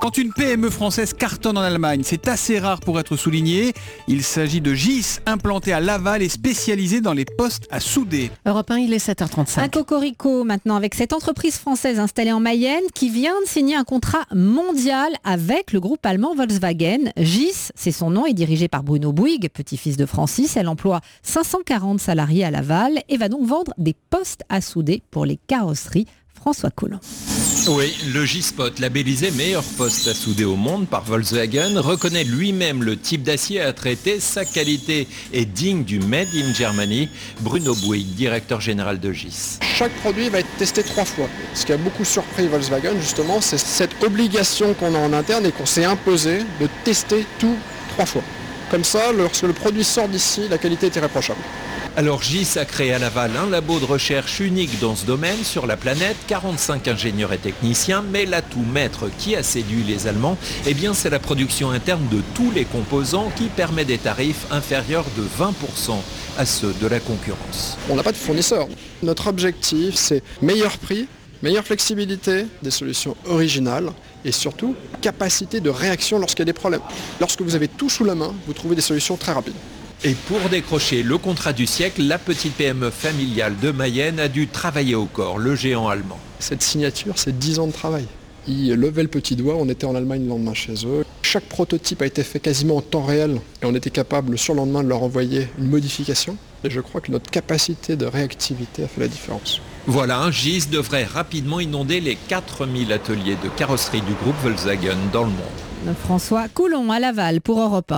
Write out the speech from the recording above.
Quand une PME française cartonne en Allemagne, c'est assez rare pour être souligné. Il s'agit de GIS, implanté à Laval et spécialisé dans les postes à souder. Europe 1, il est 7h35. Un cocorico maintenant avec cette entreprise française installée en Mayenne qui vient de signer un contrat mondial avec le groupe allemand Volkswagen. GIS, c'est son nom, est dirigé par Bruno Bouygues, petit-fils de Francis. Elle emploie 540 salariés à Laval et va donc vendre des postes à souder pour les carrosseries. François Coulon. Oui, le G-Spot, labellisé meilleur poste à souder au monde par Volkswagen, reconnaît lui-même le type d'acier à traiter. Sa qualité est digne du Made in Germany. Bruno Bouygues, directeur général de GIS. Chaque produit va être testé 3 fois. Ce qui a beaucoup surpris Volkswagen, justement, c'est cette obligation qu'on a en interne et qu'on s'est imposé de tester tout 3 fois. Comme ça, lorsque le produit sort d'ici, la qualité est irréprochable. Alors GIS a créé à Laval un labo de recherche unique dans ce domaine sur la planète, 45 ingénieurs et techniciens, mais l'atout maître qui a séduit les Allemands, eh bien c'est la production interne de tous les composants qui permet des tarifs inférieurs de 20% à ceux de la concurrence. On n'a pas de fournisseur. Notre objectif, c'est meilleur prix, meilleure flexibilité, des solutions originales et surtout capacité de réaction lorsqu'il y a des problèmes. Lorsque vous avez tout sous la main, vous trouvez des solutions très rapides. Et pour décrocher le contrat du siècle, la petite PME familiale de Mayenne a dû travailler au corps le géant allemand. Cette signature, c'est 10 ans de travail. Ils levaient le petit doigt, on était en Allemagne le lendemain chez eux. Chaque prototype a été fait quasiment en temps réel et on était capable le surlendemain de leur envoyer une modification. Et je crois que notre capacité de réactivité a fait la différence. Voilà, GIS devrait rapidement inonder les 4000 ateliers de carrosserie du groupe Volkswagen dans le monde. François Coulon à Laval pour Europe 1.